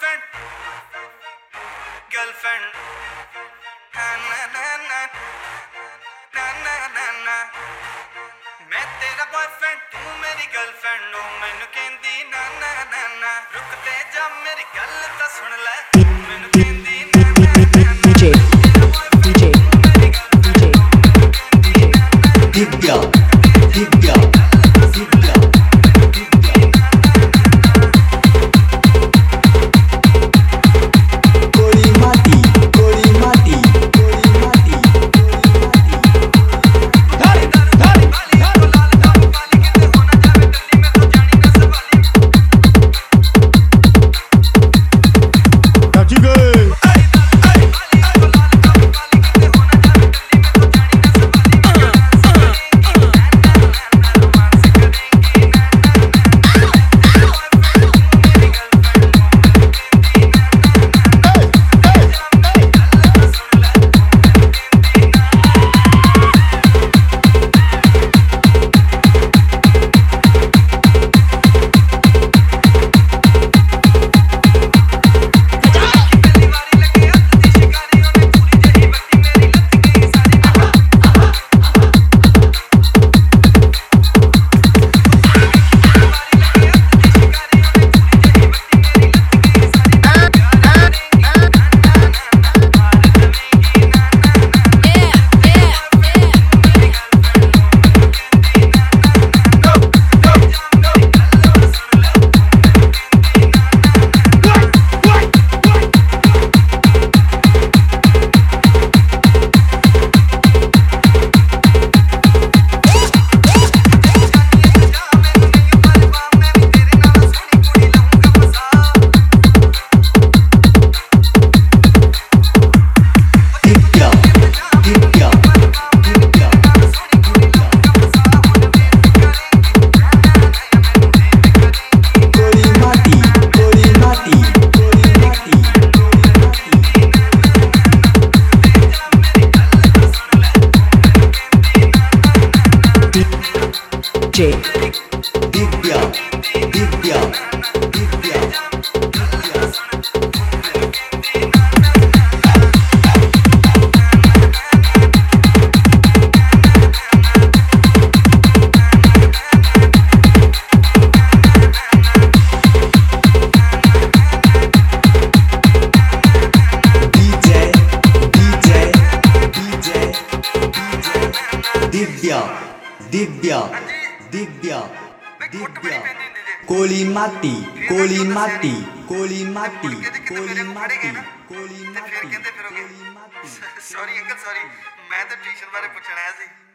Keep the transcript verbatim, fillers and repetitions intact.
boyfriend girlfriend ना ना ना ना ना ना ना मैं तेरा बॉयफ्रेंड तू मेरी गर्लफ्रेंड ओ मैनू कहंदी ना ना ना ना रुक ते जा मेरी गल तां सुन ले मैनू कहंदी ना ना ना DJ DJ DJ Divya Divya Divya गोली माटी गोली माटी गोली माटी धारी धारी वाली हो लाल धाम वाली किते हो ना जावे गली में तो जानी ना सवाली काची गए Divya Divya Divya DJ DJ DJ Divya Divya Divya Divya कोली माटी कोली माटी कोली माटी कोली माटी कोली माटी सॉरी अंकल सॉरी मैं तो ट्यूशन बारे पूछना है सी